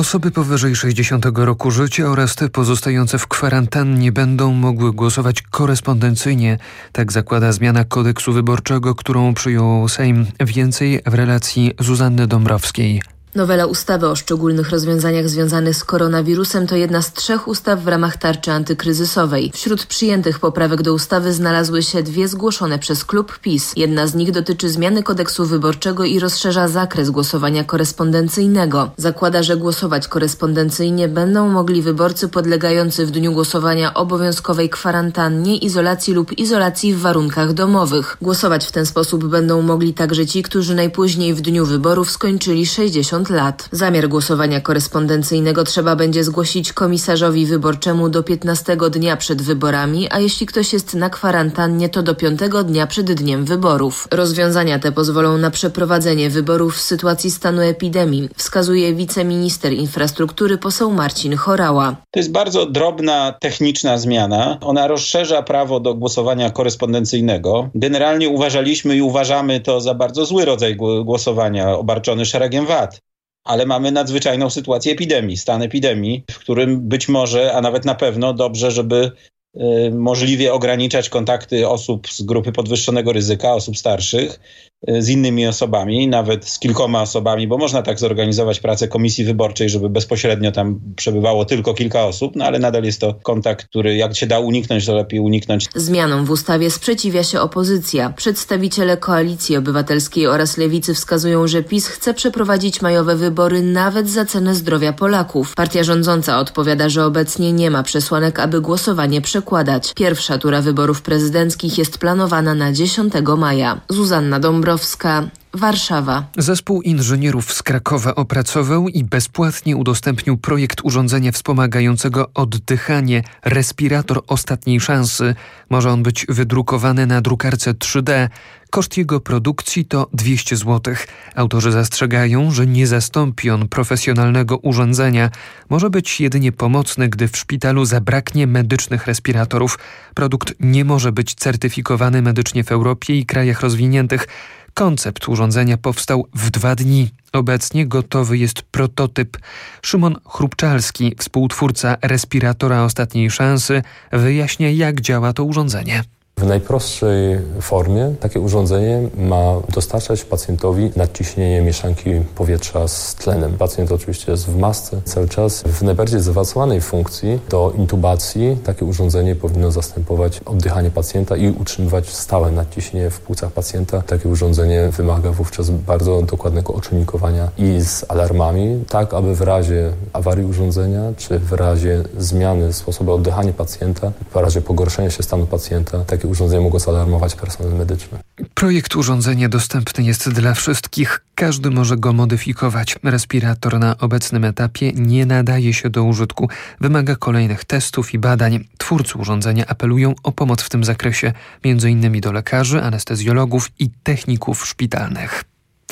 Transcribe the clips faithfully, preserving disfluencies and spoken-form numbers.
Osoby powyżej sześćdziesiątego roku życia oraz te pozostające w kwarantannie będą mogły głosować korespondencyjnie. Tak zakłada zmiana kodeksu wyborczego, którą przyjął Sejm. Więcej w relacji Zuzanny Dąbrowskiej. Nowela ustawy o szczególnych rozwiązaniach związanych z koronawirusem to jedna z trzech ustaw w ramach tarczy antykryzysowej. Wśród przyjętych poprawek do ustawy znalazły się dwie zgłoszone przez klub PiS. Jedna z nich dotyczy zmiany kodeksu wyborczego i rozszerza zakres głosowania korespondencyjnego. Zakłada, że głosować korespondencyjnie będą mogli wyborcy podlegający w dniu głosowania obowiązkowej kwarantannie, izolacji lub izolacji w warunkach domowych. Głosować w ten sposób będą mogli także ci, którzy najpóźniej w dniu wyborów skończyli sześćdziesiąt lat. Zamiar głosowania korespondencyjnego trzeba będzie zgłosić komisarzowi wyborczemu do piętnastego dnia przed wyborami, a jeśli ktoś jest na kwarantannie, to do piątego dnia przed dniem wyborów. Rozwiązania te pozwolą na przeprowadzenie wyborów w sytuacji stanu epidemii, wskazuje wiceminister infrastruktury poseł Marcin Horała. To jest bardzo drobna, techniczna zmiana. Ona rozszerza prawo do głosowania korespondencyjnego. Generalnie uważaliśmy i uważamy to za bardzo zły rodzaj głosowania, obarczony szeregiem wad. Ale mamy nadzwyczajną sytuację epidemii, stan epidemii, w którym być może, a nawet na pewno dobrze, żeby y, możliwie ograniczać kontakty osób z grupy podwyższonego ryzyka, osób starszych, y, z innymi osobami, nawet z kilkoma osobami, bo można tak zorganizować pracę komisji wyborczej, żeby bezpośrednio tam przebywało tylko kilka osób, no ale nadal jest to kontakt, który jak się da uniknąć, to lepiej uniknąć. Zmianom w ustawie sprzeciwia się opozycja. Przedstawiciele Koalicji Obywatelskiej oraz Lewicy wskazują, że PiS chce przeprowadzić majowe wybory nawet za cenę zdrowia Polaków. Partia rządząca odpowiada, że obecnie nie ma przesłanek, aby głosowanie przekładać. Pierwsza tura wyborów prezydenckich jest planowana na dziesiątego maja. Zuzanna Dąbrowska, Warszawa. Zespół inżynierów z Krakowa opracował i bezpłatnie udostępnił projekt urządzenia wspomagającego oddychanie, respirator ostatniej szansy. Może on być wydrukowany na drukarce trzy D. Koszt jego produkcji to dwieście złotych. Autorzy zastrzegają, że nie zastąpi on profesjonalnego urządzenia. Może być jedynie pomocny, gdy w szpitalu zabraknie medycznych respiratorów. Produkt nie może być certyfikowany medycznie w Europie i krajach rozwiniętych. Koncept urządzenia powstał w dwa dni. Obecnie gotowy jest prototyp. Szymon Chrupczalski, współtwórca respiratora ostatniej szansy, wyjaśnia, jak działa to urządzenie. W najprostszej formie takie urządzenie ma dostarczać pacjentowi nadciśnienie mieszanki powietrza z tlenem. Pacjent oczywiście jest w masce cały czas. W najbardziej zaawansowanej funkcji do intubacji takie urządzenie powinno zastępować oddychanie pacjenta i utrzymywać stałe nadciśnienie w płucach pacjenta. Takie urządzenie wymaga wówczas bardzo dokładnego oczynnikowania i z alarmami, tak aby w razie awarii urządzenia czy w razie zmiany sposobu oddychania pacjenta, w razie pogorszenia się stanu pacjenta, takie urządzenie mogło zaalarmować personel medyczny. Projekt urządzenia dostępny jest dla wszystkich. Każdy może go modyfikować. Respirator na obecnym etapie nie nadaje się do użytku. Wymaga kolejnych testów i badań. Twórcy urządzenia apelują o pomoc w tym zakresie, między innymi do lekarzy, anestezjologów i techników szpitalnych.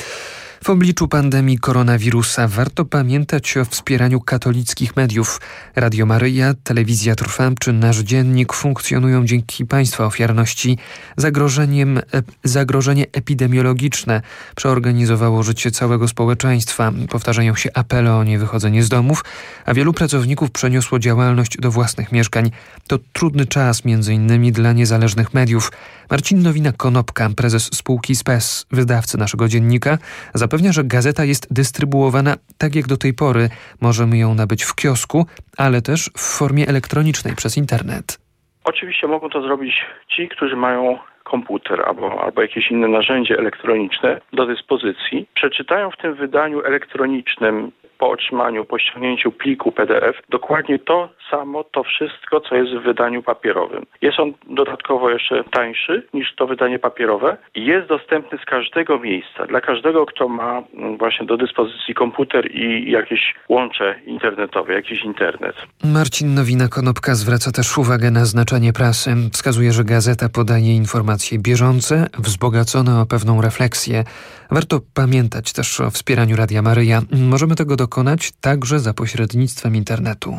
W obliczu pandemii koronawirusa warto pamiętać o wspieraniu katolickich mediów. Radio Maryja, Telewizja Trwam czy Nasz Dziennik funkcjonują dzięki państwa ofiarności. Zagrożeniem, e, zagrożenie epidemiologiczne przeorganizowało życie całego społeczeństwa. Powtarzają się apele o niewychodzenie z domów, a wielu pracowników przeniosło działalność do własnych mieszkań. To trudny czas między innymi dla niezależnych mediów. Marcin Nowina-Konopka, prezes spółki Spes, wydawcy naszego dziennika, zapewnia, że gazeta jest dystrybuowana tak jak do tej pory. Możemy ją nabyć w kiosku, ale też w formie elektronicznej przez internet. Oczywiście mogą to zrobić ci, którzy mają komputer albo, albo jakieś inne narzędzie elektroniczne do dyspozycji. Przeczytają w tym wydaniu elektronicznym po otrzymaniu, po ściągnięciu pliku P D F dokładnie to samo, to wszystko, co jest w wydaniu papierowym. Jest on dodatkowo jeszcze tańszy niż to wydanie papierowe i jest dostępny z każdego miejsca. Dla każdego, kto ma właśnie do dyspozycji komputer i jakieś łącze internetowe, jakiś internet. Marcin Nowina-Konopka zwraca też uwagę na znaczenie prasy. Wskazuje, że gazeta podaje informacje bieżące, wzbogacone o pewną refleksję. Warto pamiętać też o wspieraniu Radia Maryja. Możemy tego dokonać także za pośrednictwem internetu.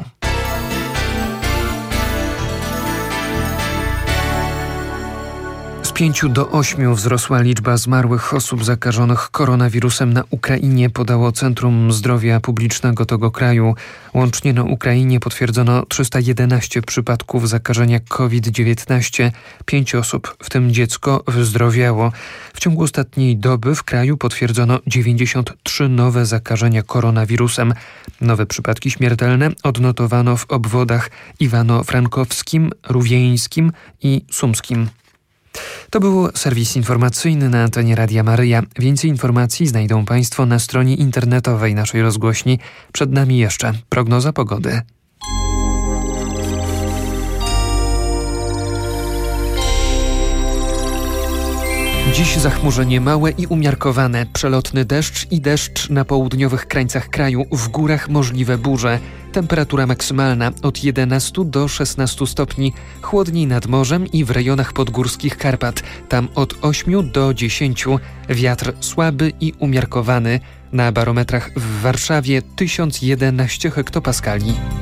pięciu do ośmiu wzrosła liczba zmarłych osób zakażonych koronawirusem na Ukrainie, podało Centrum Zdrowia Publicznego tego kraju. Łącznie na Ukrainie potwierdzono trzysta jedenaście przypadków zakażenia COVID dziewiętnaście. Pięć osób, w tym dziecko, wyzdrowiało. W ciągu ostatniej doby w kraju potwierdzono dziewięćdziesiąt trzy nowe zakażenia koronawirusem. Nowe przypadki śmiertelne odnotowano w obwodach iwano-frankowskim, rówieńskim i sumskim. To był serwis informacyjny na antenie Radia Maryja. Więcej informacji znajdą Państwo na stronie internetowej naszej rozgłośni. Przed nami jeszcze prognoza pogody. Dziś zachmurzenie małe i umiarkowane, przelotny deszcz i deszcz na południowych krańcach kraju, w górach możliwe burze. Temperatura maksymalna od jedenastu do szesnastu stopni, chłodniej nad morzem i w rejonach podgórskich Karpat, tam od ośmiu do dziesięciu, wiatr słaby i umiarkowany, na barometrach w Warszawie tysiąc jedenaście hektopaskali.